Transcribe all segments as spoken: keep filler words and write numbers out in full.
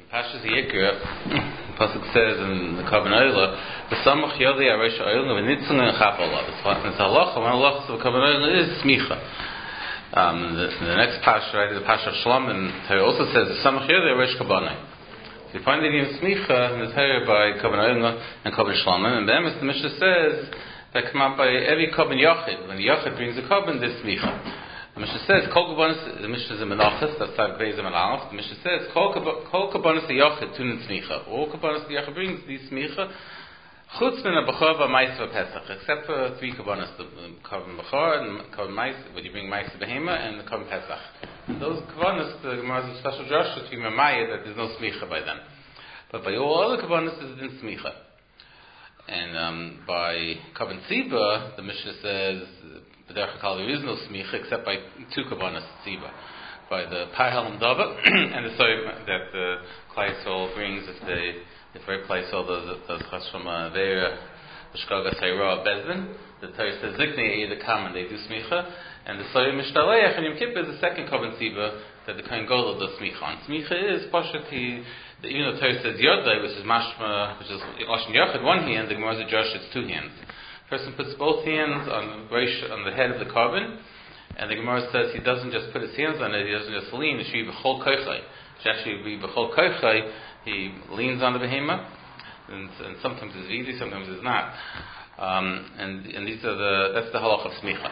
Pashas Yikra, the pasuk says in the Kavanah, the Samach Yodi Aresh Oil of Nitzung and Chapala. It's halacha. One halacha of the Kavanah is smicha. Um, the, the next pasuk, right, the pasuk of Shalom, and Torah also says the Samach Yodi Aresh Kavanah. So you find it in smicha in the Torah by Kavanah and Kavan Shalom, and then the Mishnah says that come out by every Kavan Yachid. When the Yachid brings a Kavan, this smicha. The Mishnah says, Kol Kabbanis, the Mishnah is a Menachas, that's how Grey's a Menachas. The Mishnah says, Kol Kabbanis the Yochid, Tunin Smicha. All Kabbanis the Yochid brings these Smicha, Chutz min a-Bachar va-Maisa Pesach, except for three Kabbanis, the Kavan Bachar, and Kavan Maisa, when you bring Maisa Behema, and the Kavan Pesach. And those Kabbanis, the Gemara has a special Joshua to be Mamaya, that there's no Smicha by them. But by all other Kabbanis, there's in Smicha. And um, by Kavan Tziba, the Mishnah says, there is no smicha except by two kabbanas tziba, by the pahal and dava and the soy that the Klai Yisrael brings if they if very Klai Yisrael does does chas from a vera shkaga sayra bezdin. The Torah says ziknei the kam and they do smicha, and the soy mishtaleach and Yom Kippur is the second kabban tziba that the kohen gadol does smicha on. Smicha is pashati. Even though the Torah says yodai, which is mashma, which is lashon yachid one hand, the Gemara says Josh it's two hands. Person puts both hands on the on the head of the carbon, and the Gemara says he doesn't just put his hands on it, he doesn't just lean, it should be b'chol kochai. It should actually be b'chol kochai, he leans on the behema, and, and sometimes it's easy, sometimes it's not. Um, and, and these are the, that's the halach of smicha.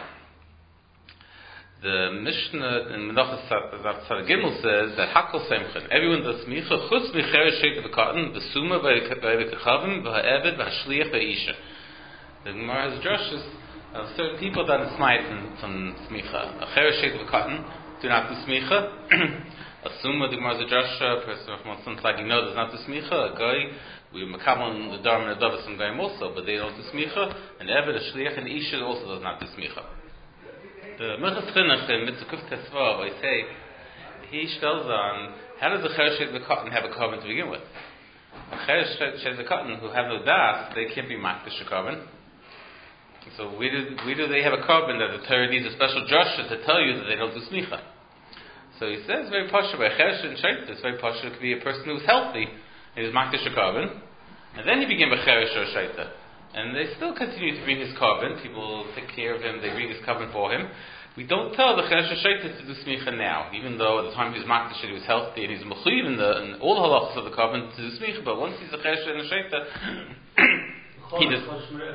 The Mishnah in Menachas Tzad Gimel says that hakol semchen, everyone does smicha, chutz micheres sheit v'katan, v'suma v'kechavim, v'ha'eved, v'hashliach, v'isha. The Gemara has drushes of certain people that are smite from smicha. A cheres sheit v'katan do not do smicha. A summa, the Gemara has a drush, a person from something like you know does not do smicha. A guy, we makam on the dharma and the dava some guy also, but they don't do smicha. And Eved, a shliach, and Isha also does not do smicha. The Mechas Chinuch in Mitzvah Kuf Tesvav, I say, he spells on how does a cheres sheit v'katan have a carbon to begin with? A cheres sheit v'katan who have no das, they can't be makdash a carbon. So where do, where do they have a carbon that the Torah needs a special drasha to tell you that they don't do smicha? So he says very pasha by cheresh and shaita. It's very pasha to be a person who's healthy and is makdash a carbon, and then he begin by cheresh or shaita, and they still continue to bring his carbon. People take care of him. They bring his carbon for him. We don't tell the cheresh or shaita to do smicha now, even though at the time he was makdash he was healthy and he's mechuyev in the in all the halachas of the carbon to do smicha. But once he's a cheresh and a shaita, he does.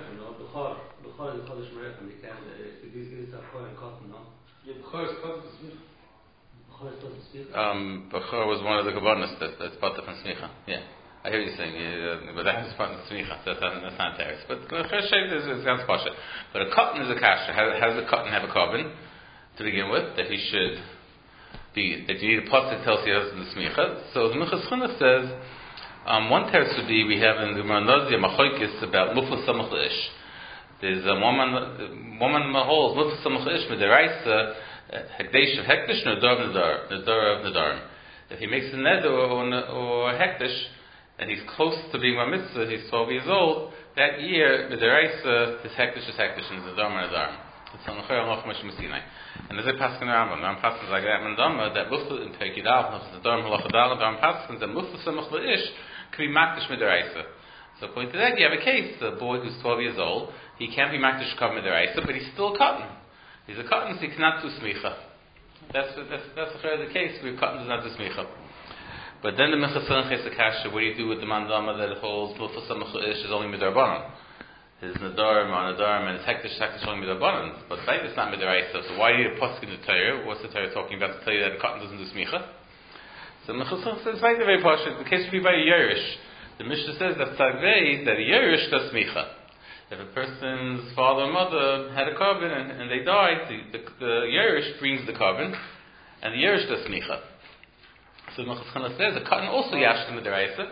Bechor is Chodesh Merechim. They can these guys are Bechor and Cotton, no? Yeah, Bechor is Cotton Smicha. Bechor is Cotton Smicha. Um, Bechor was one of the Kabbanis that that's part of Smicha. Yeah, I hear you saying, uh, but that's part of Smicha. That's not that's not terrorist. But Cheresh Sheit is is ganz pasha. But a cotton is a kasha. How, how does a cotton have a carbon to begin with? That he should be that you need a pasuk that tells you how to do Smicha. So the Mechas Chinuch says um, one terrorist would be we have in the Gemara Nazia Machoikis about Mufla Samach Leish. There's a woman, woman holds Mufla Samach Leish Midiraisa Hekdesh of Hekdesh Nadar Nadar Nadar of Nadarim. If he makes a neder or, or a Hekdesh and he's close to being a mitzvah, he's twelve years old. That year Midiraisa his Hekdesh is Hekdesh and Nadar Nadarim. It's on the Chayil Noch Moshe Messinai. And there's a pasuk in the Rambam. Rambam pasuk like that Mandama that Mufla in Pekidal Nadarim Halachadal Rambam pasuk that Mufla Samach Leish could be Makdash Midiraisa. So according to that, you have a case, a boy who's twelve years old, he can't be Makdash Kav Midiraisa, but he's still a cotton. He's a cotton, so he cannot do smicha. That's that's that's the case, where cotton does not do smicha. But then the Mechas Chinuch is a kasha, what do you do with the mandama that holds Mufla Samach Leish is only Midarbanan? His Nadarim or Nadarim and his Hekdesh Hekdesh only Midarbanan. But right, it's not Midiraisa, so why do you have pasuk in the Torah? What's the Torah talking about to tell you that cotton doesn't do smicha? So Mechas Chinuch says, right, very pasha, the case would be by a Yerush. The Mishnah says that Tzagvei, that a Yerush does smicha. If a person's father or mother had a carbon and, and they died, the, the, the Yerush brings the carbon, and the Yerush does smicha. So Mechas Chinuch says a cotton also yashkim midiraisa.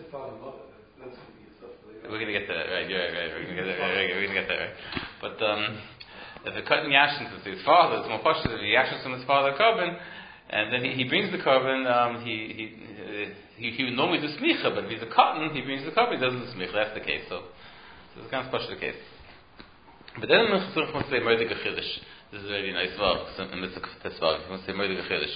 We're going to get there, right? You're right, right. We're going to get there, right? We're going to get there, right? But um, if a cotton yashkim to his father, it's more possible if he yashkim from his father carbon, and then he, he brings the carbon. Um, he he. Uh, He, he would normally do smicha, but if he's a cotton, he brings the carbon, he doesn't do smicha. That's the case. So, so this is kind of special case. But then Mechas Chinuch wants to say Moedik HaChidush. This is a very nice verse in Mitzvah Tesvav. He wants to say Moedik HaChidush.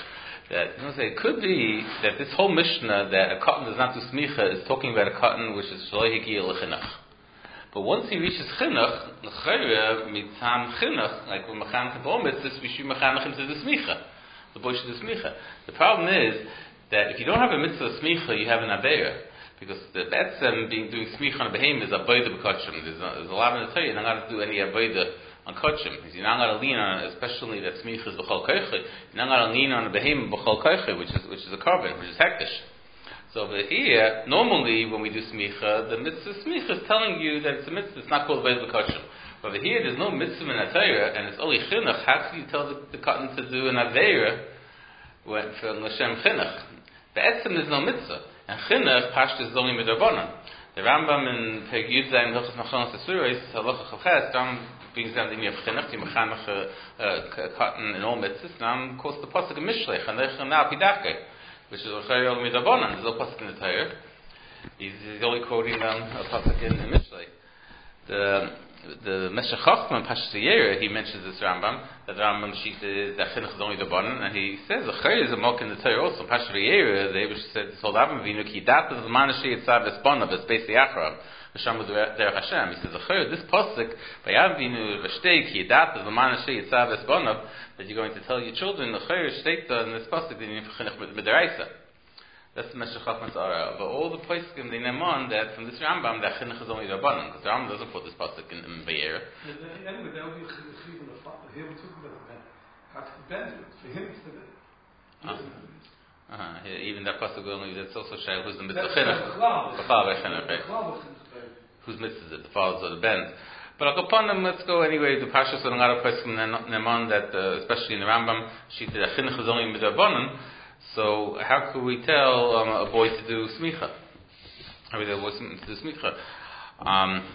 that, you know, say, it could be that this whole Mishnah that a cotton does not do smicha is talking about a cotton which is shaloi higiyah l'chinuch. But once he reaches chinuch, l'chayre mitzam chinuch, like when mechanech b'ol mitzvahs, we should mechanech him to the smicha. The boy should do smicha. The problem is that if you don't have a mitzvah smicha, you have an aveira. Because the betzem being doing smicha on a behemoth is avodah b'kotchim. There's a, there's a lot in the Torah. You're not going to do any avodah on kotchim. You're not going to lean on, especially that smicha is b'chol koiche. You're not going to lean on a behemoth b'chol koiche, which is which is a carbon, which is hektish. So over here, normally when we do smicha, the mitzvah smicha is telling you that it's a mitzvah. It's not called avodah b'kotchim. Over here, there's no mitzvah in the Torah, and it's only chinuch. How can you tell the, the cotton to do an aveira when for l'shem chinuch? Be'etzem there's no mitzvah. And chinuch, pashtus is only midrabanan. The Rambam in Perek Yud Zayin Hilchos Machonos Esuros, Halacha Chavches, Ram brings down the idea of chinuch, the mechanech cotton and all mitzvahs. Ram quotes the pasuk of Mishlei, Chanech Chanah Pidake, which is L'chayr only midrabanan. There's no pasuk in the Torah. He's, he's only quoting um, a pasuk in, in Mishlei. The the Meshech Chochmah Pashtus Yera, he mentions this Rambam, that the Rambam sheet is that chinuch is only the banan, and he says the chayr is a mock in the Torah also. Pashtus Yera, the Eibush said, "Told Avram Avinu ki dat is manashi itzav espana v'speisi achram v'sham derech Hashem." He says the chayr, this pasuk by Avinu v'shtei ki dat is manashi itzav espana, that you're going to tell your children the chayr shteita in this pasuk that you need for chinuch midaraisa. That's the Meshech Chochmah's Ara. But all the poskim they name on that from this Rambam that chinuch is only rabbanan, because the Rambam doesn't put this pasuk in, in Be'er. Anyway, that would be chinuch in the father. Here we're talking about the how to benefit for him to the. Uh-huh. Yeah, even that pasuk only that's also shaykh who's the mitzvah chinuch. The father chinuch, right? Whose mitzvah is it? The father's or the ben. But upon them, let's go anyway. The Pashas or another poskim name on that, uh, especially in the Rambam, she said that chinuch is only midrabanan. So how could we tell um, a boy to do smicha? How we tell a boy to do smicha? Um,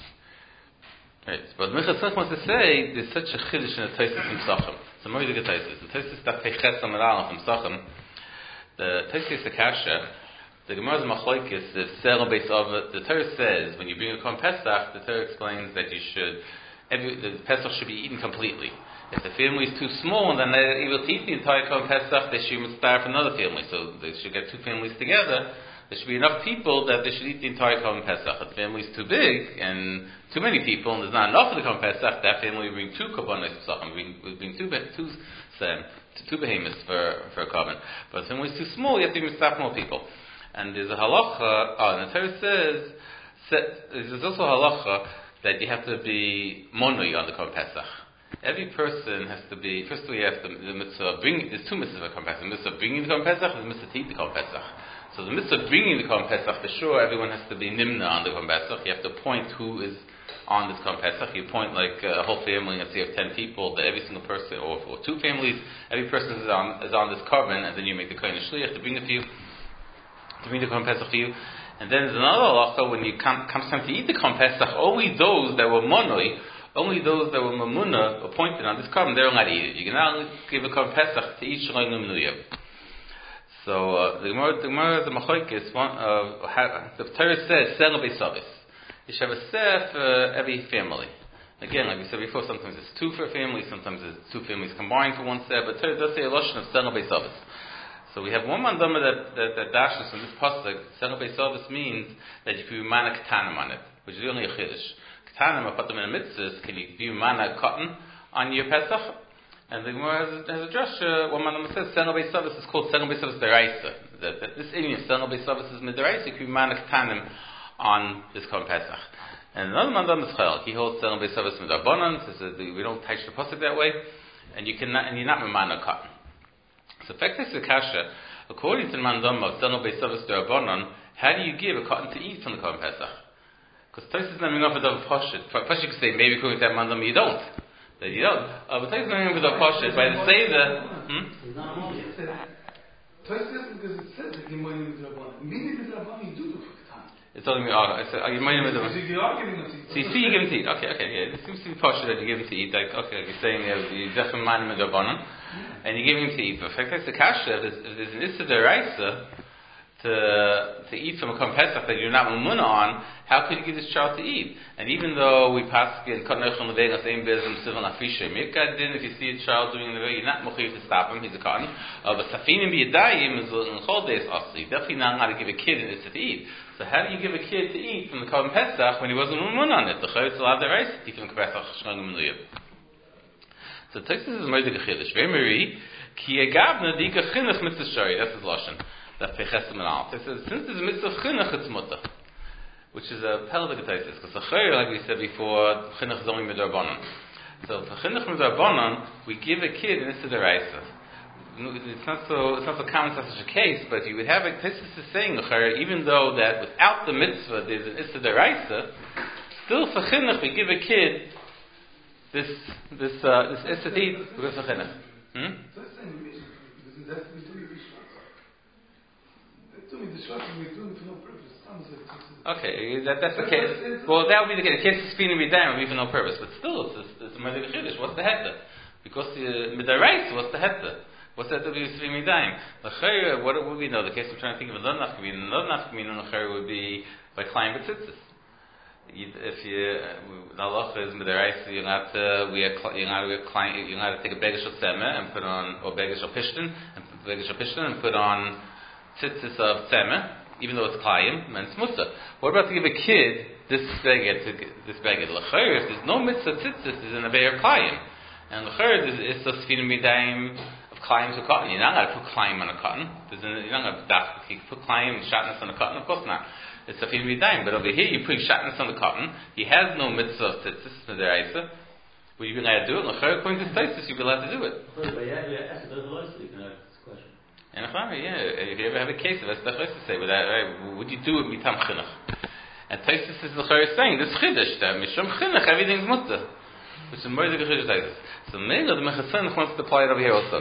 right. But Michal Tzach wants to say there's such a chiddush in the Tosfos in Pesachim. So more good Tosfos. The Tosfos that Peches Amaral from Pesachim. The Tosfos Akasha. The Gemara's Machlokes is Sel Beis Avot. The Torah says when you bring a Korban Pesach, the Torah explains that you should every the Pesach should be eaten completely. If the family is too small, then they will eat the entire Korban Pesach. They should start another family, so they should get two families together. There should be enough people that they should eat the entire Korban Pesach. If the family is too big and too many people, and there's not enough of the Korban Pesach, that family will bring two Korbanos Pesachim, will bring two two two behemoths for for a Korban. But if the family is too small, you have to even stop more people. And there's a halacha. Oh, and the Torah says there's also a halacha that you have to be monoi on the Korban Pesach. Every person has to be, first of all, you have to, the mitzvah of bringing, there's two mitzvahs of Korban Pesach. The mitzvah of bringing the Korban Pesach and the mitzvah to eat the Korban Pesach. So the mitzvah of bringing the Korban Pesach, for sure, everyone has to be nimna on the Korban Pesach. You have to point who is on this Korban Pesach. You point like a whole family, let's say you have ten people, that every single person, or, or two families, every person is on, is on this Korban, and then you make the Kohen Shliach to bring it for you, to bring the Korban Pesach for you. And then there's another halacha, when you come, comes time to eat the Korban Pesach, only those that were monoi, only those that were mamuna appointed on this carbon, they're allowed to eat it. You can now give a carbon pesach to each shalom nuya. So uh, the Gemara, the Gemara, the Machlokes, uh, the Torah says sel beisavis. You should have a seh for every family. Again, like we said before, sometimes it's two for a family, sometimes it's two families combined for one seh. But Torah does say a lashon of sel beisavis. So we have one mandama that that, that dashes from this pasuk. Sel beisavis means that you can be mana ketanim on it, which is only a chiddush. Ketanim, I put them in a mitzvah. Can you do mana cotton on your Pesach? And the Gemara has, has a drush. Uh, one mandama says sel beisavis is called sel beisavis deraisa. That, that this inyan sel beisavis is midaraisa. You can be mana ketanim on this Korban Pesach. And another mandam is chayil. He holds sel beisavis midabanan. Says we don't touch the pasuk that way, and you cannot, and you're not mana cotton. So, Fektes Akasha, according to the mandam of sel beisavis derabanan, how do you give a cotton to eat from the Korban Pesach? Because Tosfos is naming off a double pashut. First you could say maybe according to that mandam you don't. That you don't. Uh, but Tosfos is naming off a double pashut by the say the. Hmm? Tosfos because it says that you might use rabbanon. Maybe the rabbanon you do do for the time. It's telling me. Oh, I said, are you might use rabbanon? You are giving them to eat. So you see, you give them to eat. Okay, okay, yeah. It seems to be pashut that you give them to eat. Like, okay, you're saying uh, you definitely mind them with rabbanon, and you give them to eat. But Fektes Akasha, if there's an issa deraisa, to to eat from a Korban Pesach that you're not Mumuna on, how could you give this child to eat? And even though we pass in Katan Echon Levei same business civil Nafisha Mikad din, if you see a child doing the way, you're not Mechuyev to stop him. He's a cotton. Uh, but Safinim B'Yadayim is in Chol Deis Asli. Definitely not how to give a kid an to eat. So how do you give a kid to eat from the Korban Pesach when he wasn't Mumuna on it? The Chavetz allowed the rice to eat from the Pesach Shnagim Menuyev. So Texas is Moedik Chiddush. Very Mari Ki Agavna Dika Chinuch Mitzvah Shari. That's his lashon. That Pechesim and Al. It says since there's a mitzvah of chinuch, it's mutter, which is a pelvic taisis. Because the chayr, like we said before, chinuch is only midrabanan. So for chinuch midrabanan, we give a kid an issa deraisa. It's not so it's not so common such a case, but you would have a taisis is saying the chayr, even though that without the mitzvah there's an issa deraisa, still for chinuch we give a kid this this uh, this issa deed because of chinuch. Hmm? Okay, that, that's the case. Well, that would be the case. The case of spinning midayim would be for no purpose, but still, it's it's a Moedik Chiddush. What's the heter? Because the midayis, what's the heter? What's that to be spinning midayim? The chayr, what would we know? The case I'm trying to think of another nafkamina. Another nafkamina the chayr would be by climbing betzitzis. If you the halacha is midayis, you're not to we are you're not to climb. You're not to take a begesh of seme and put on or begesh of pishtin and begesh of pishtin and put on tzitzis of tzemeh, even though it's klayim, and it's musa. What about to give a kid this beged, this beged? L'chayr, if there's no mitzvah tzitzis, is in a be'er klayim. And l'chayr is a sfinim midayim of klayim to cotton. You're not going to put klayim on a cotton. There's an, you're not going to put klayim and shatness on a cotton, of course not. It's a sfinim midayim. But over here, you're putting shatness on the cotton. He has no mitzvah of tzitzis, midayisa. Well, you're going to do it. L'chayr, according to tzitzis, you'll be allowed to do it. And if I, yeah, if you ever have a case of it, that's to say, but right, would you do it mitam chinuch? And Taisus is the Chayr saying this chiddush that mishum chinuch everything's mutter, which is more than the chiddush Taisus. So maybe the Mechasan wants to apply it over here also.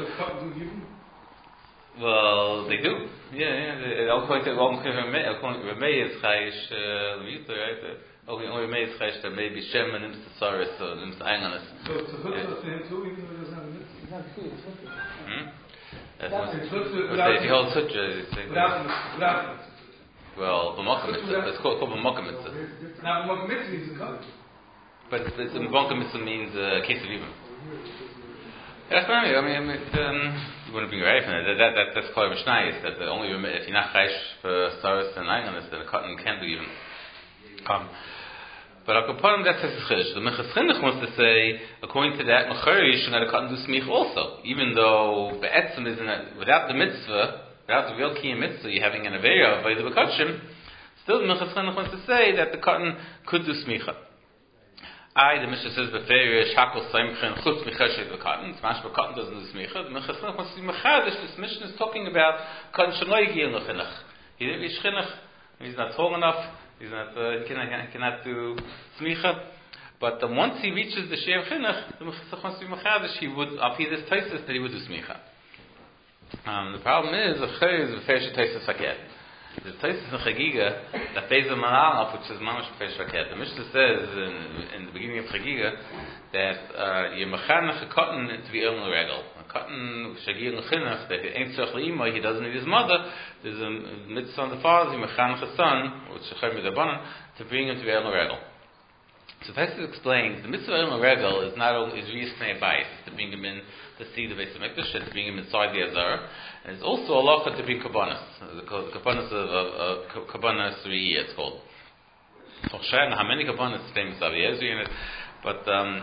Well, they do. Yeah, yeah. According to Ramey is chayish lemita, right? Only Ramey is chayish that maybe Shem and Nim's Tsaris or Nim's Einganis. So it's a chutz for him too, even though he doesn't have a mitzvah. That's what, if you hold sutra, well, b'mokum mitzvah. It's called b'mokum mitzvah. Now, b'mokum mitzvah is a cut. But b'mokum mitzvah means a case of even. That's funny. I mean, it, um, you wouldn't be right from it. That, that, that, that's called Mishnayis. That the only if you're not chayish for saras and ayganis, then a cotton can be even. Um, But Akaparim, that's his chiddush. The Minchas Chinuch wants to say, according to that, Mechari, you should not cut and do smich also. Even though Be'etzim isn't a, without the mitzvah, without the real kiyum mitzvah, you're having an aveira of Vayda B'Kotshim, still the Minchas Chinuch wants to say that the cotton could do smicha. I, the Mishnah says, Beferi, Shakol Saimchen, Chutz Michashet B'Kotton, Smash B'Kotton doesn't do smicha. The Minchas Chinuch wants to see Mechadish, this Mishnah is talking about cotton Shemoi Giyel Chinuch. He didn't reach Chinuch, he's not tall enough. He's not, uh, he, cannot, he cannot do smicha, but um, once he reaches the share of chinuch, the mechasach wants to be mechadish. He would, up here this taisus that he would do smicha. Um, the problem is the chay is the feish taisus faket. The taisus in chagiga that pays the manal, which is mamash feish faket. The Mishnah says in, in the beginning of chagiga that you mechanach a cotton to be on the regal. A cotton shagir and chinuch that ain't tzach leima, he doesn't need his mother. There's a mitzvah on the father, you mechanach a son, which is chayim midabanan, to bring him to be on the regal. So Taisus explains the mitzvah on the regal is not only is riyisnei bayis to bring him in to see the Beis Hamikdash, to bring him inside the Azara, and it's also a lacha to bring kabbanas, the kabbanas of kabbanas riyah it's called. So how many kabbanas famous Avi Ezri in it, but um,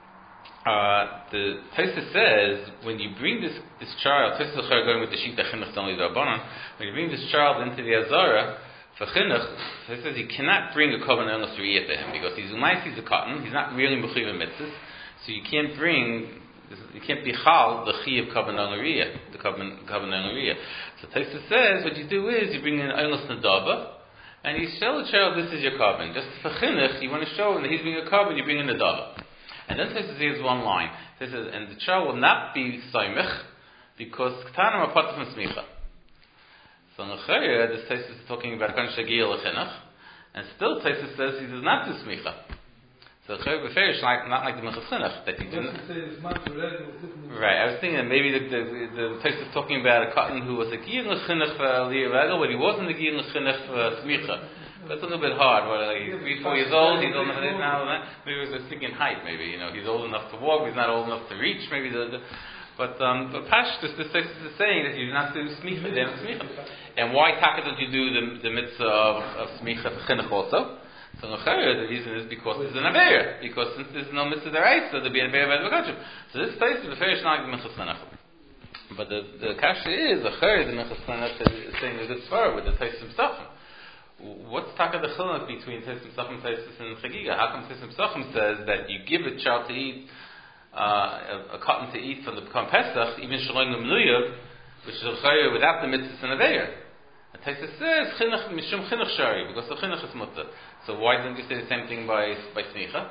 Uh, the Taisus says when you bring this this child, Taisus is going with the sheet chinuch only the rabbanon. When you bring this child into the Azara for chinuch, Taisus says you cannot bring a korban enos riyah to him because he's umayis, he's a cotton, he's not really mechuyev mitzvahs, so you can't bring, you can't be chal the chi of korban riyah, the korban riyah. So Taisus says what you do is you bring in enos nadava, and you show the child this is your korban. Just for chinuch, you want to show him that he's being a korban, you bring in nadava. And then Taisus says one line. It says, and the child will not be soymich because k'tanim are part of smicha. So in the Chayah, this Taisus is talking about kan shagir l'chinuch, and still Taisus says he does not do smicha. So So Chayyim Beferish, like not like the Minchas Chinuch that you do. Right, I was thinking that maybe the the, the, the text is talking about a cotton who was a Giyur Chinuch for Aliyah Regel, but he wasn't a Giyur Chinuch for Smicha. That's a little bit hard. Well, like he's three, four years old. He's old enough to now. Maybe he was thinking height. Maybe you know he's old enough to walk. He's not old enough to reach. Maybe the. the but um, but Pashtus, this text is saying that you do not do Smicha, then Smicha. And why taka don't you do the the mitzvah of, of Smicha for Chinuch also? So the reason is because it's an Aveira. Because since there's no mitzvah deraisa, there'll be an Aveira by the Bekachim. So this place is the Ferish not the Minchas Chinuch. But the the kasha is a Chayr the Minchas Chinuch is saying the good svara with the Taisim Sachim. What's taka the Chinuch between Taisim Sachim, Taisim and Chagiga? How come Taisim Sachim says that you give a child to eat uh, a, a cotton to eat from the B'kam Pesach, even Shalom L'Mnuyav, which is a Chayr without the mitzvah and Aveira? And Taisa says chinuch mishum chinuch shari because the chinuch is mutter. So why don't you say the same thing by by smicha?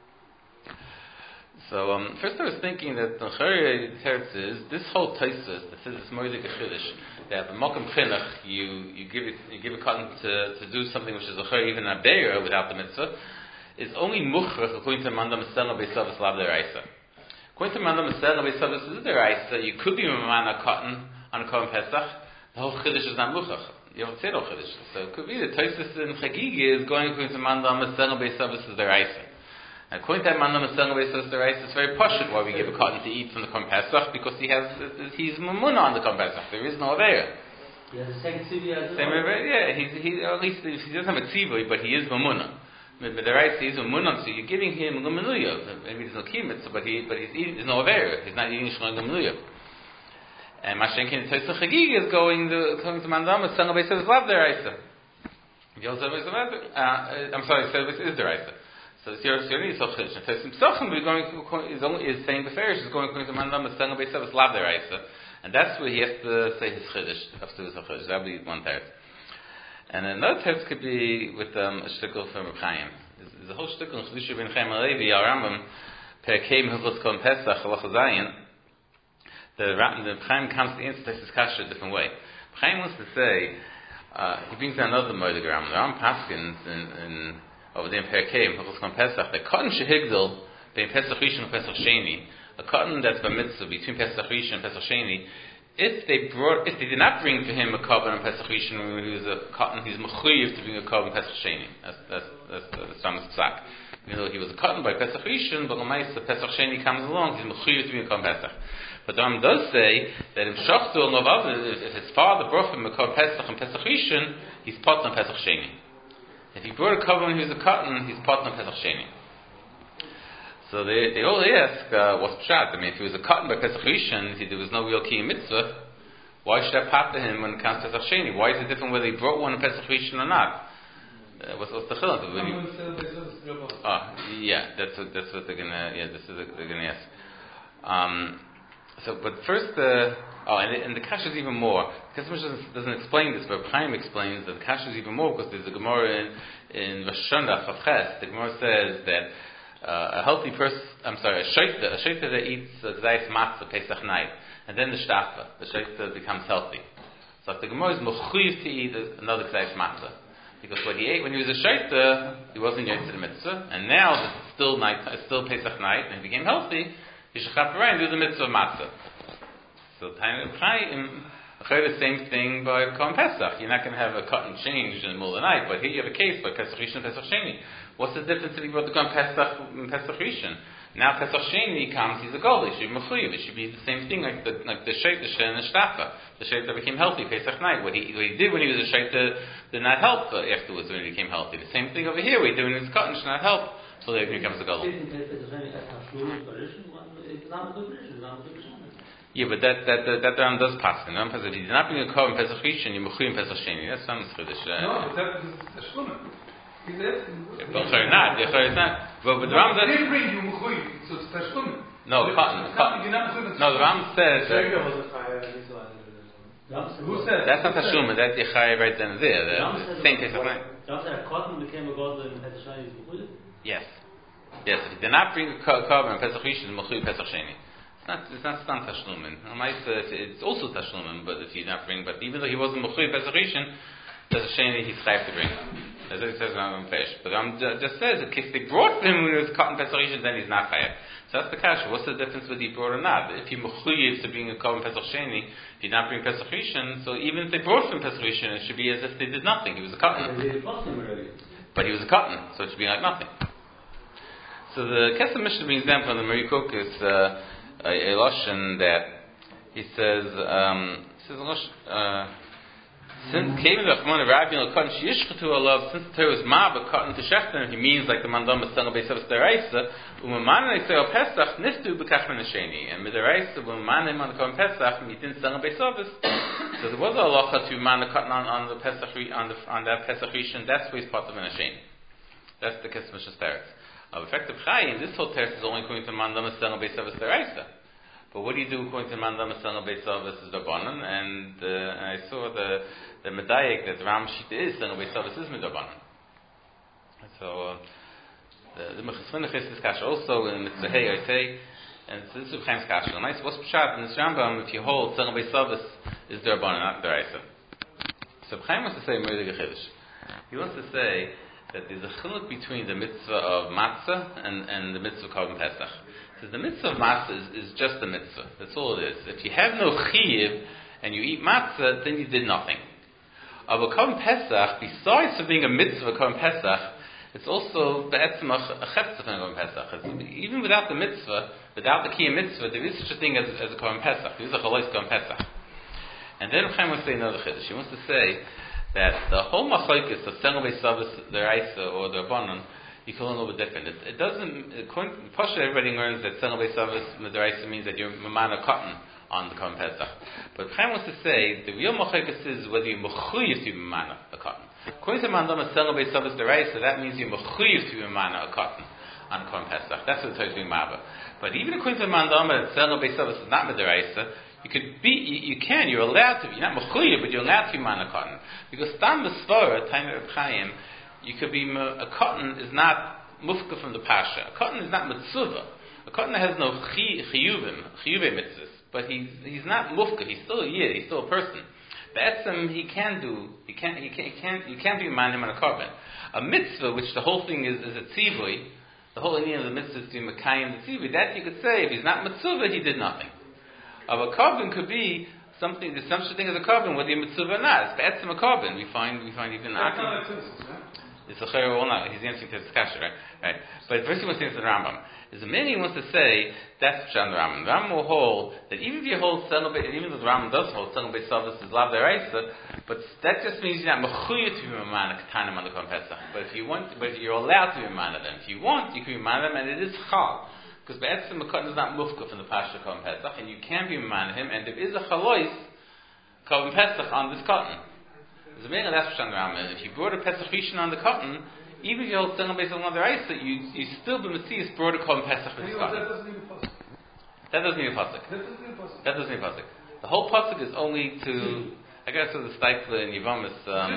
So um, first I was thinking that the Chari Teretz is this whole Taisa that says it's moedik a chiddush that the mokum chinuch you you give it you give a cotton to, to do something which is a chari even a beira without the mitzvah is only muchrach according to Manda Masela Beisavas Lav Deraisa. According to Manda Masela Beisavas is Deraisa you could be mamana a cotton on a Korban Pesach. The whole chiddush is not muchach. You haven't said all chiddush. So it could be that Tosfos in Chagiga is going according to Manda Masel Beisavas is Deraisa. And according to Manda Masel Beisavas Deraisa, it's very poshut why we give a cotton to eat from the Korban Pesach because he has he's mamuna on the Korban Pesach. There is no aveira. He has the same tzivui as well. Same aveira, yeah. He's he at least he doesn't have a tzivui, but he is mamuna. But the Deraisa is mamuna, so you're giving him lumenuya. Maybe there's no kimitz, but he but he's eating. There's no aveira. He's not eating shalom lumenuya. And Mashenkin Tosfos Chagiga is going to going to Mandam as Sangabei says love Deraisa. I'm sorry, Sangabei is Deraisa. So it's your Sirni so Chiddush. And Tosfos Pesachim is going is only is saying the Ferish is going to Mandam as Sangabei says love Deraisa, and that's where he has to say his Chiddush after his Chiddush. That'll be one teretz. And another teretz could be with um, a shtickle from Reb Chaim. There's a whole shtickle in Chiddush ben Chaim Alevi Yarambam Perkei Mechus Korban Pesach Halacha Zayin. The the Chaim comes to answer this kasha a different way. Chaim wants to say uh, he brings down another moedagram. The Ram Paskins in, in over there in Perkei Hilchos Korban Pesach the cotton shehigdal between Pesach Rishon and Pesach Sheni, a cotton that's by mitzvah between Pesach Rishon and Pesach Sheni. If they brought, if they did not bring for him a carbon on Pesach Rishon when he was a cotton, he's mechuyev to bring a carbon Pesach Sheni. That's that's that's that's Thomas Psak. You know, he was a cotton by Pesach Rishon, but l'maisa Pesach Sheni comes along, he's mechuyev to bring a carbon Pesach. But the Ram does say that if Shachtu al Novav, if his father brought him a carbon Pesach and Pesach Rishon, he's part on Pesach Sheni. If he brought a carbon when he was a cotton, he's part on Pesach Sheni. So they they all ask, uh, what's pshat? I mean, if he was a cotton by Pesach Rishon, there was no real key mitzvah. Why should I pat to him when it comes to Pesach Sheni? Why is it different whether he brought one in Pesach Rishon or not? Uh, what's, what's the chiluk? Oh, yeah, that's what that's what they're gonna yeah, this is what they're gonna ask. Um, so, but first, uh, oh, and, and the kasha is even more. Because doesn't, doesn't explain this, but Chaim explains that the kasha is even more because there's a Gemara in in Rosh Hashanah Chavches. The Gemara says that. Uh, a healthy person, I'm sorry, a shaita, a shaita that eats uh, zayis matzah Pesach night, and then the shtafa, the shaita becomes healthy. So if the Gemara is mechuyev to eat another zayis matzah, because what he ate when he was a shaita, he wasn't yet to the mitzvah, and now that it's still night, it's still Pesach night, and he became healthy, he should chap and do the mitzvah of matzah. So Chaim, the same thing by Korban Pesach. You're not going to have a cut and change in the middle of the night, but here you have a case by Pesach Rishon and Pesach Sheni. What's the difference if he brought the Korban Pesach and Pesach Rishon? Now Pesach Sheni comes, he's a goal. It should be mechuyev. It should be the same thing like the like the sheit, the shei, and the shtafa. The sheit that became healthy Pesach night. What he what he did when he was a sheit did not help uh, afterwards when he became healthy. The same thing over here. We're doing his cut and should not help so that he becomes a goal. Yeah, but that that that, that Ram does pass. The Ram says if he did not bring a korban Pesach Rishon, you mechuyev Pesach Sheni. That's some chiddush. No, but that is tashlumin. He's asking. Well, sorry, not. The sorry, not. But, but the Ram does. They bring you mechuyev, so it's tashlumin. No, cotton. cotton. No, the Ram says that. Who says? That's not tashlumin. That's Yechai right then and there. The same Pesach night. Ram said cotton became a god in Pesach Sheni is mechuyev. Yes. Yes. If he did not bring a korban Pesach Rishon, mechuyev Pesach Sheni. It's not, it's not stam tashlumin. It's also tashlumin, but if you not bring, but even though he wasn't mechuyev Pesach Rishon, Pesach Sheni he's chayav to bring. As it says on fish. But um, just says that if they brought for him when he was caught in Pesach Rishon, then he's not chayav. So that's the kasha. What's the difference whether he brought or not? If you're mechuyev to bring a carbon Pesach Sheni, he did not bring Pesach Rishon, so even if they brought from Pesach Rishon, it should be as if they did nothing. He was a cotton. But he was a cotton, so it should be like nothing. So the Kesef Mishnah brings down from the Mari Kokus uh, a, a lashon that he says, um, he says, uh, since came the Achmon of Rabbi al Cotton Shishchatu Allah, since the Torah was Ma'ab Cotton to Shechter, he means like the Mandam is Sanga Beisavas Deraisa, Umamana Yisrael al Pesach Niftu B'Kachman Hasheni, and with Deraisa, Umamana Him on the Cotton Pesach, Mitin Sanga Beisavas. So there was a halacha to man the cotton on, on the Pesach on the on that Pesach Rishon. That's where he's part of an Hasheni. That's the Kesef Mishnah's teretz. Of effective Chayim, this whole teretz is only according to Mandam is Sanga Beisavas Deraisa. But what do you do according to Mandam is Sanga Beisavas is Rabbanan? And uh, I saw the the medayik that Ram Shita is Sanga Beisavas is Midrabanan. So uh, the the Mechasvinachis is kasha also in Mitzvah Hey Oitei, and so this is Chaim's kasha. Nice. What's pshat in this Rambam? If you hold Sanga Beisavas is Derabanan, not Deraisa. So Chaim wants to say Meridig Chiddush. He wants to say that there's a chiluk between the mitzvah of matzah and, and the mitzvah of Korban Pesach. He says the mitzvah of matzah is, is just a mitzvah. That's all it is. If you have no chiyuv and you eat matzah, then you did nothing. Of a Korban Pesach, besides for being a mitzvah of Korban Pesach, it's also be'etzem a chetzah from Korban Pesach. It's, even without the mitzvah, without the kiyuv mitzvah, there is such a thing as, as a Korban Pesach. There is a chalois Korban Pesach. And then Chaim wants to say another chiddush. He wants to say that the whole machlokes of Sengel Beisavas, the Raisa or the Rabbanon, you can learn a little bit different. It, it doesn't. According to Pasha, everybody learns that Sengel Beisavas, the Raisa means that you're mamana cotton on the Korban Pesach. But Chaim wants to say the real machlokes is whether you're mechuyev to be mamana a cotton. According to Mandam Sengel Beisavas, the Raisa, that means you're mechuyev to be mamana a cotton on Korban Pesach. That's what the Torah is being maba. But even according to Mandam Sengel Beisavas is not with the Raisa. You could be, you, you can, you're allowed to be, you're not mechuyev, but you're allowed to be man a cotton. Because tam b'svara, time of Chaim, you could be, a cotton is not mufka from the pasha. A cotton is not mitzvah. A cotton has no chiyuvim, chiyuvim mitzvahs. But he's, he's not mufka, he's still a yid, he's still a person. Be'etzem, he can do, he can, he can, he can, you can't be man him on a carbon. A mitzvah, which the whole thing is, is a tzivui, the whole idea of the mitzvah is to be mekayim the tzivui, that you could say, if he's not mitzvah, he did nothing. Of a carbon could be something. There's some such thing as a carbon, whether you're mitzvah or not. It's be'etzem a carbon. We find we find even Akim. It's a chayr or not. He's answering to this kasha, right? Right. But first he wants to answer the Rambam. There's a man he wants to say that's Pshat the Rambam. The Rambam will hold that even if you hold Sengel, even though the Rambam does hold Sengel Beisavas is lav deraisa, but that just means you're not mechuyev to be mamana katanim on the Korban Pesach. But if you want, but you're allowed to be mamana them. If you want, you can be mamana them, and it is chal. Because be'etzem a cotton is not mufka from the pasha Korban Pesach, and you can be man him, and there is a chalois Korban Pesach on this cotton. There's a man that's Pshat Rambam. If you brought a Pesach Rishon on the cotton, even if you hold Sengel Beisavas on the Raisa, you you still be Messias brought a Korban Pesach for this cotton. That doesn't need a pasuk. That doesn't need a pasuk. The whole pasuk is only to. I guess so the Steipler in Yivamis,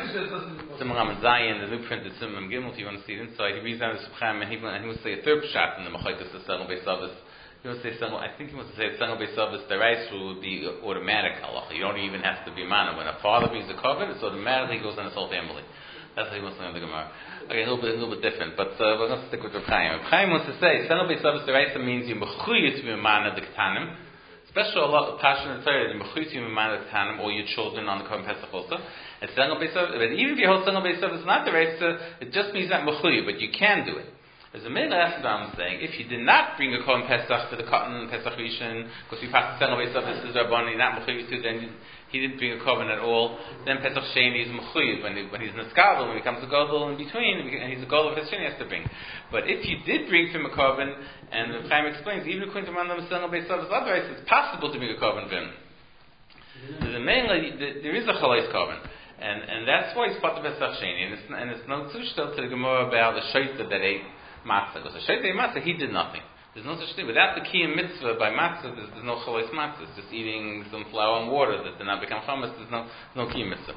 Simon and Zion, the new printed Simon Gimel, if you want to see it inside, he reads down the Subcham, and he, and he wants to say a third shot in the Machoikas of Sengel Beisavas. He wants to say Sengel, I think he wants to say Sengel Beisavas, the rice will be automatic halacha. You don't even have to be mana. When a father brings a carbon, it's automatically goes on his whole family. That's how he wants to know the Gemara. Okay, a little bit, a little bit different, but uh, we're going to stick with Reb Chaim. Reb Chaim wants to say Sengel Beisavas, the rice means you mechuyev to be mana the ketanim. Special a lot of passion and Torah, the mechuyev man of Tanim, all your children on the Korban Pesach also. And Sengel Beisavas, but even if you hold Sengel Beisavas, it's not the right, it just means not mechuyev, but you can do it. As a minute after I'm saying, if you did not bring a Korban Pesach to the cotton Pesach Rishon, because you passed Sengel Beisavas is Rabbani, not mechuyev to, then he didn't bring a Korban at all. Then Pesach Sheni is mechuyev when, when he's Neskavel, when he comes to Godel in between, and he's a Godel of his Sheni has to bring. But if you did bring him a Korban, and the Chaim explains, even according to Mandam Sengel Beisavas, otherwise it's possible to bring a Korban for him. There's a mainly, there is a Chalais Korban. And and that's why he's part of Pesach Sheni. And it's, and it's no zushtel to the Gemara about the Shaita that ate matzah. Because the Shaita ate matzah, he did nothing. There's no such thing. Without the kiyum mitzvah by matzah, there's, there's no chalais matzah. It's just eating some flour and water that did not become chametz. There's no no kiyum mitzvah.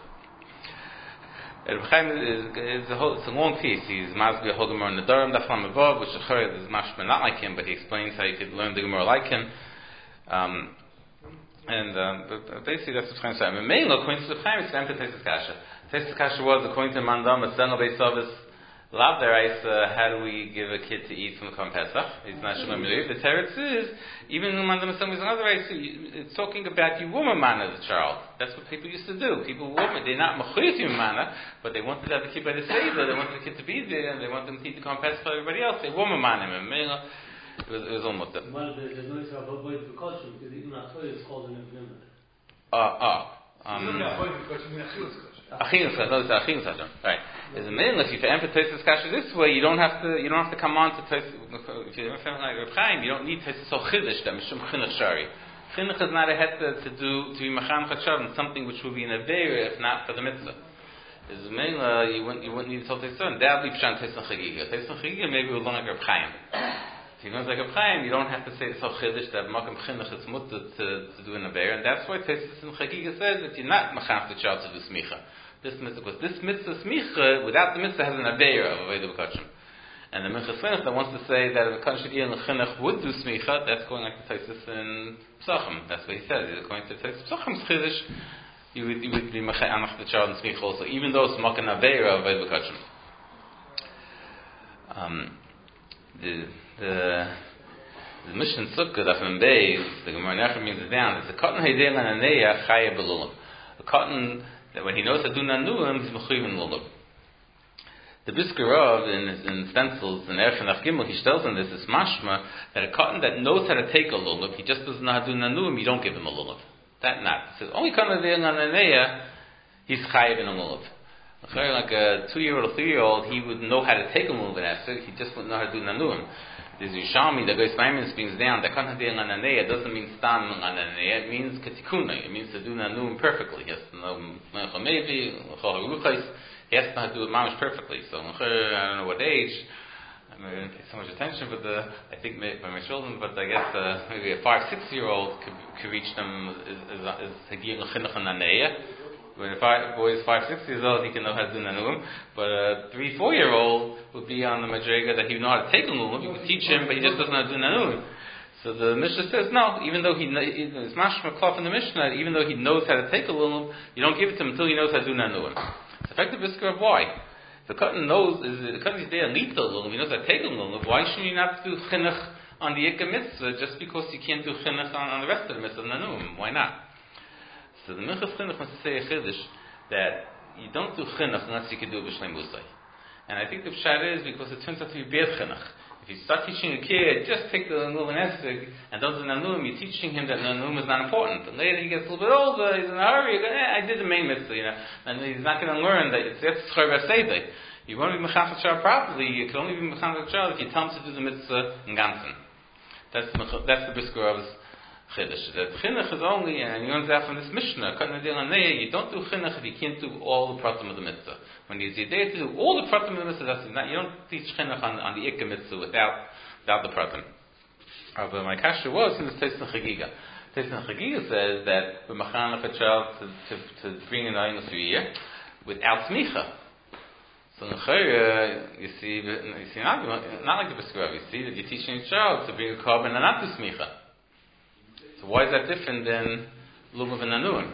Reb Chaim is, is a whole, it's a long piece. He's Masbi a whole Gemara in the Durham, Daf Lamed Vav, which is mashma not like him, but he explains how you could learn the Gemara like him. Um, And um, but, but basically that's what's trying to say. I mean, mainly according to the Chaim, it's empty Tesis Kasha. Tesis Kasha was according to Mandam, a son of Beisavis. Lav derais, uh, how do we give a kid to eat from Korban Pesach? It's not Shalom Yireh. The teretz is, even in Mandam Hashem is another way, it's talking about you woman man as a child. That's what people used to do. People woman, they're not mechuyat you manna, but they wanted to have the kid by the Seder, they wanted the kid to be there, and they wanted them to eat the Korban Pesach for everybody else. They woman man him, and it was, it was almost it. Well, there's no issue about avoid precaution, because even our Torah is called an implement. Ah, ah. Um, Achilles no, it's Achilles right. There's a minute if you emphasize this kasha this way, you don't have to you don't have to come on to taste if you don't like Reb Chaim, you don't need to so chiddush that mishum chinuch shari. Chinuch is not a heta to do to be machan chachar something which will be an avera if not for the mitzvah. There's a minute you wouldn't you wouldn't need to tell Teison. That would be pshan Teison chagiga. Teison chagiga maybe we'll learn like Reb Chaim. If you know like Reb Chaim, you don't have to say so chiddush that makam chinuch is mutter to to do an avera, and that's why Teison chagiga says that you're not machan the child to do smicha. This mitzvah, because this mitzvah smicha, without the mitzvah, has an aveira of avodah b'kachim. And the Minchas Chinuch that wants to say that if a kachim in the chinuch would do smicha, that's going like the Taisus in Psachim. That's what he says. He's going to Taisus Psachim's chiddush. You would you would be machanach the child in smicha also, even though it's makan aveira of avodah b'kachim. Um, the the the Mishnah Sukkah that from Beis, the Gemara Nechem means it down. It's a cotton heidel and aneya chaya belulam. A cotton that when he knows to do nanuim, he's mechuyev in lulav. The Brisker Rav in his in stencils in Erech Nach Gimel, he tells him this is mashma that a cotton that knows how to take a lulav, he just doesn't know how to do nanuim, you don't give him a lulav. That not. It says only cotton that naneya, he's chayev in a lulav. Like a two-year-old or three-year-old, he would know how to take a lulav and after, he just wouldn't know how to do nanuim. There's Yishami that goes Maimon brings down that cotton that naneya doesn't mean stam naneya, it means katikuna. It means to do nanuim perfectly. He has to know maybe he has to know how to do it mamish perfectly. So I don't know what age. I'm not going to pay so much attention, but the, I think maybe by my children, but I guess uh, maybe a five, six year old could, could reach them is hagir chinuch naneya. When a five, boy is five, six years old, he can know how to do nanuim. But a three, four year old would be on the madrega that he would know how to take a nanuim. You could teach him, but he just doesn't know how to do nanuim. So the Mishnah says no. Even though he, it's mashma klaf in the Mishnah, even though he knows how to take a nanuim, you don't give it to him until he knows how to do nanuim. It's effective brisker of why. The cotton knows is the cotton is there and lead the nanuim. He knows how to take a nanuim. Why shouldn't you not do chinuch on the ikka mitzvah just because you can't do chinuch on, on the rest of the mitzvah of nanuim? Why not? So the Minchas Chinuch wants to say a chiddush that you don't do chinuch unless you can do it b'shlem usay. And I think the pshat is because it turns out to be bad chinuch. If you start teaching a kid, just take the nanum and estig and don't do nanum, you're teaching him that nanum is not important. And later he gets a little bit older, he's in a hurry, you go, eh, I did the main mitzvah, you know, and he's not going to learn that it's that's chayv aseidah. You want to be mechanech child properly, you can only be mechanech child if you tell him to do the mitzvah in ganzen. That's that's the brisker of chiddush. That chinuch is only, and you learn that from this Mishnah, you don't do chinuch if you can't do all the pratim of the mitzvah. When you're there to do all the pratim of the mitzvah, that's not, you don't teach chinuch on, on the ikka mitzvah without, without the pratim. Uh, but my kasha was in the Teisan Chagiga. Teisan Chagiga says that we're machanech a child to, to, to bring an ayin for a year without smicha. So in Chayra, you see, you see not, not like the Brisker, you see that you're teaching a child to bring a korban and not do smicha. So why is that different than Lubav and Nanuim?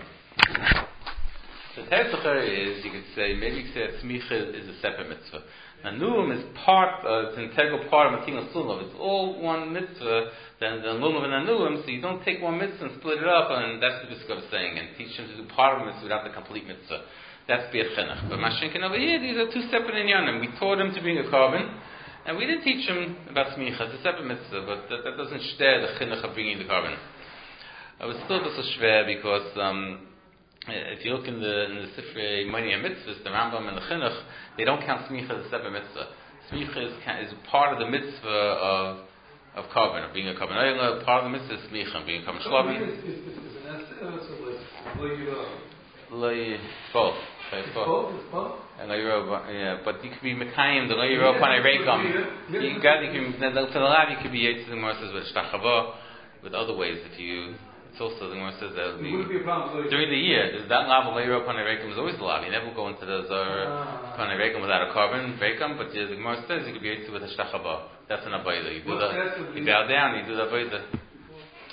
The Tetzachar is, you could say, maybe you could say that Smicha is a separate mitzvah. Nanuim is part, uh, it's an integral part of Matingas Lulav. It's all one mitzvah than the Lubav and Nanuim, so you don't take one mitzvah and split it up, and that's the Brisker saying, and teach him to do part of the mitzvah without the complete mitzvah. That's B'yat Chinuch. But Mashenkin over here, these are two separate inyanim. We taught him to bring a korban, and we didn't teach him about Smicha. It's a separate mitzvah, but that, that doesn't share the Chinuch of bringing the korban. It was still just so schwer because um, if you look in the in the Sifrei Moni and Mitzvahs, the Rambam and the Chinuch, they don't count Smicha as a separate mitzvah. Smicha is, is part of the mitzvah of of korban, of being a korban. Part of the mitzvah is Smicha, being a korban shlomi. Both. Both. And yeah, but you could be Mekayim, the Loyiro Panei Reikam. You got you can for the lab you could be Yitzhak the Gemara says with Shtachava, with other ways if you. It's also the Gemara says that be, during the year, there's that lava Leiro Panei Reikam is always the lava. You never go into the Zor Panei Reikam without a korban Reikam, but the Gemara says you could be Yitzhak with a Shtachava. That's an Abayda. You do the you bow down, you do the Abayda.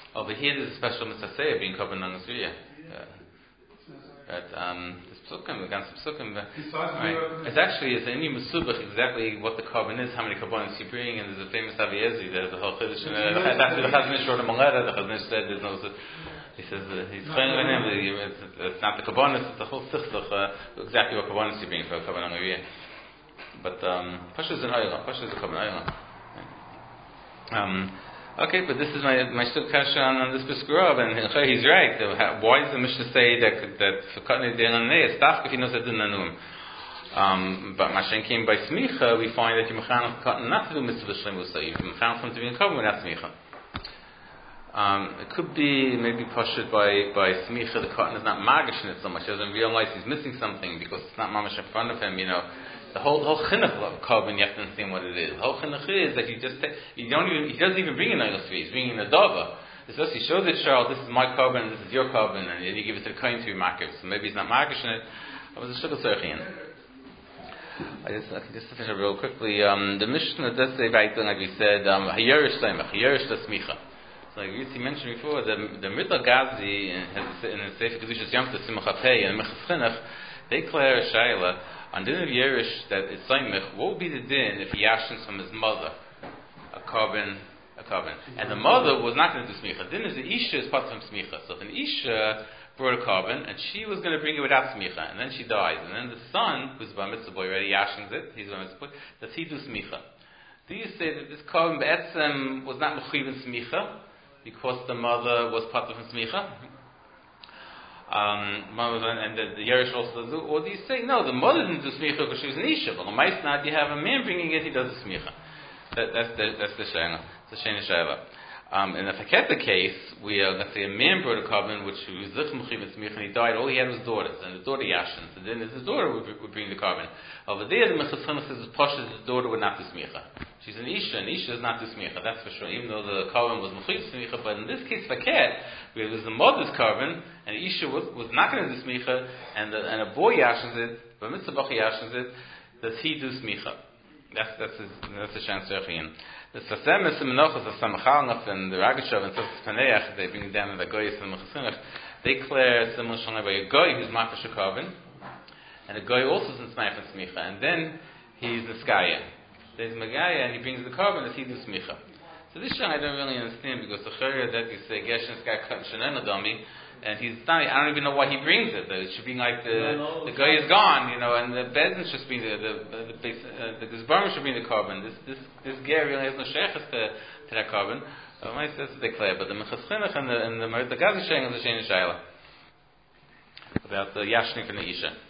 Over here, there's a special mitzvah being covered on the Zriya. That um, this psukim, the ganze psukim, right? It's actually it's in Yusubach exactly what the carbon is, how many carbonates you bring, and there's a famous Aviezi. There's a whole chiddush. The Chazon Ish wrote a Moleda. The Chazon Ish said there's no. He says uh, he's trying to him. It's, it's not the carbonates. It's the whole sichloch. Uh, exactly what carbonates you bring for a carbon on the But um, Pasha is an oilam. Pasha is a carbon oilam. Um. Okay, but this is my my shtuk kasha on, on this Piskurav, and he's right. Why does the Mishnah say that that for cutting the dinanei it's tough if he knows that dinanum? Um, but Mashen came by smicha, we find that you mechanach cutting not to do mitzvah shlemus, you mechanach from to be in common without smicha. Um, it could be maybe pushed by by smicha. The cotton is not magish in it so much. He doesn't realize he's missing something because it's not mamash in front of him. You know. The whole whole chinuch of carbon, you have to understand what it is. The whole chinuch is that you just take, you don't even, he doesn't even bring in oil three, he's bringing a dava. It's just, he shows it, Charles, this is my carbon, this is your carbon, and then you give it to the kohen to be makir. So maybe he's not makish in it. I was a shugel tzorchian. I just, I can just finish up real quickly. Um, the Mishnah does say, right, like we said, um, hayerish leimach, hayerish l'smicha. So like you mentioned before, the, the Middle Gazi, in the Sefer Kedushas Yom Tov, Simcha Pei, and Mechas Chinuch, they declare a shayla, on din of Yerush that it's Saimich, what would be the din if he yashins from his mother a carbon, a carbon, and the mother was not going to do smicha. Din is the isha is part from smicha. So if an isha brought a carbon and she was going to bring it without smicha, and then she dies, and then the son, who's bar mitzvah boy, already yashins it, he's bar mitzvah boy, does he do smicha? Do you say that this carbon be'etzem was not mechuyev in smicha because the mother was part from smicha? Um, and the, the Yerush also does, or do you say, no, the mother didn't do smicha because she was an isha, but on mice not, you have a man bringing it, he does the smicha. That, that's the, that's the shayla. It's the shayna shayla. Um, and if I get the case, we are, let's say, a man brought a carbon which was zich mechiv and smicha, and he died, all he had was daughters, and the daughter yashin, so then his daughter would, would bring the carbon. Over there, the Mechas Chinuch says, Pasha, his daughter would not do smicha. She's an isha, and isha is not do smicha, that's for sure, even though the carbon was mechiv smicha, but in this case, faket, where it was the mother's carbon, and isha was, was not going to do smicha, and, the, and a boy yashins it, but mitzvah bachi yashins it, does he do smicha? That's that's his, that's the chance to Echiyim. The Sasem is the Menochas of Samachalnaf and the Ragashav and Sasas Paneach, they bring down the Goyis and the Mechasinach. They declare similar Shalom by a Goy who's Mafish Karbon, and a Goy also is in Smaif and Smicha, and then he's Niskaya. There's Magaya and he brings the carbon as he does Smicha. So this Shah I don't really understand because the Chayra that you say Gesh and Sky Kat Shanana Dami, and he's not, I don't even know why he brings it. It should be like the no, no, the guy is gone, you know, and the Bezin should be the the the, the, uh, the Gizbarma should be the carbon. This this this gear really has no sheikhs to, to that carbon. Uh, my says they declare, but the Mechas Chinuch and the and the the Gazi Sheng is the Sheni Shaila about the Yashnik and the Isha.